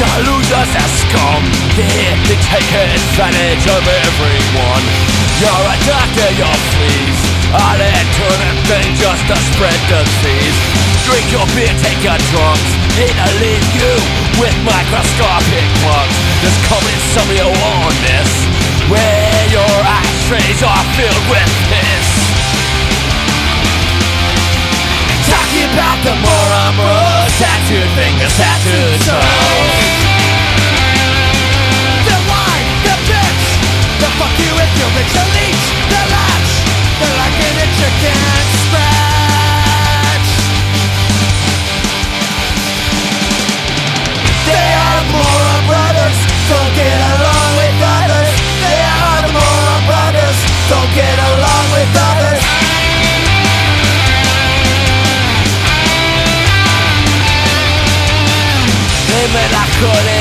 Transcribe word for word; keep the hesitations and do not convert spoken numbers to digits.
The losers are scum. They, they take advantage of everyone. You're a doctor, you're fleas. All that turning thing just to spread disease. Drink your beer, take your drugs. It'll leave you with microscopic bugs. There's coming some of your wellness, where your ashtrays are filled with piss. Talking about the moron bros, tattooed fingers, tattooed toes. The wine, the bitch, the fuck you if you're rich, the leech, the latch, the liking that you can't scratch. They are the moron brothers, don't get along with others. They are the moron brothers, don't get along with others. Hey man, I couldn't